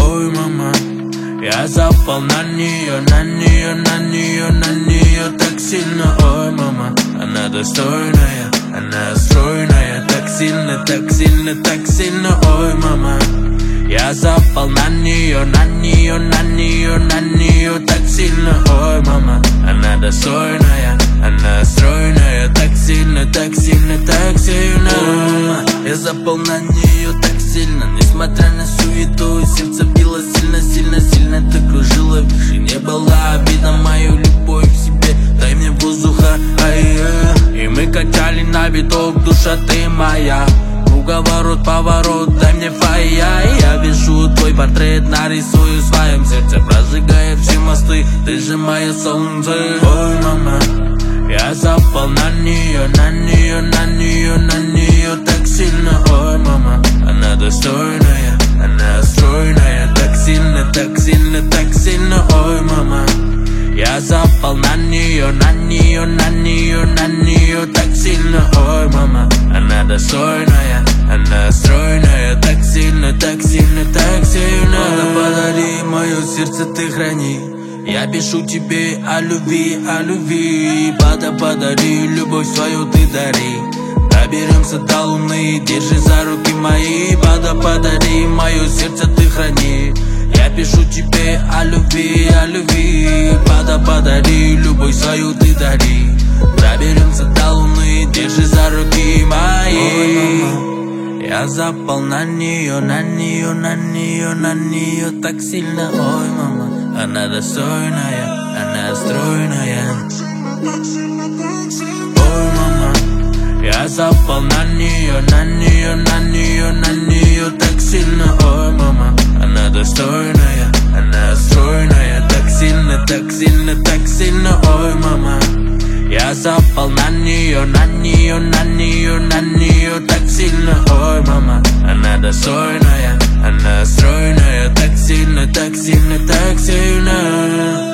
ой, мама. Я запал на нее, на нее, на нее, на нее так сильно, ой, мама. Она достойная, она стройная, так сильно, так сильно, так сильно, ой, мама. Я запал на нее, на нее, на нее, на нее так сильно, ой, мама. Она достойная, она стройная, так сильно, так сильно, так сильно, ой, мама. Я запал на нее так сильно, несмотря на суету, сердце било сильно, сильно, сильно ты кружила, и не была обида мою любовь к себе. Дай мне воздуха, ай-я. И мы качали на биток, душа ты моя. Круговорот, поворот, дай мне фая. Я вижу твой портрет, нарисую в своем сердце, прожигая все мосты, ты же мое солнце. Ой, мама, я запал на нее, на нее, на нее, на нее так сильно, ой, мама. Она достойная, она стройная, так сильно, так сильно, так сильно, ой, мама. Я запал на нее, на нее, на нее, на нее так сильно, ой, мама. Она достойная, она стройная, так сильно, так сильно, так сильно. Подари мое сердце, ты храни. Я пишу тебе о любви, о любви. Подари любовь свою, ты дари. Доберемся до луны, держи за руки мои. Подари мое сердце, ты храни. Я пишу тебе о любви, о любви. Подари любовь свою, ты дари. Доберемся до луны, держи за руки мои. Ой, мама, я запал на нее, на нее, на нее, на нее так сильно, ой, мама. Она достойная, она стройная. Ой, мама, я запал на нее, на нее, на нее, на нее так сильно, ой, мама. Она достойная, она стройная, так сильно, так сильно, так сильно, ой, мама. Я запал на нее, на нее, на нее, на нее так сильно, ой, мама. Она достойная, она стройная, так сильно, так сильно, так сильно.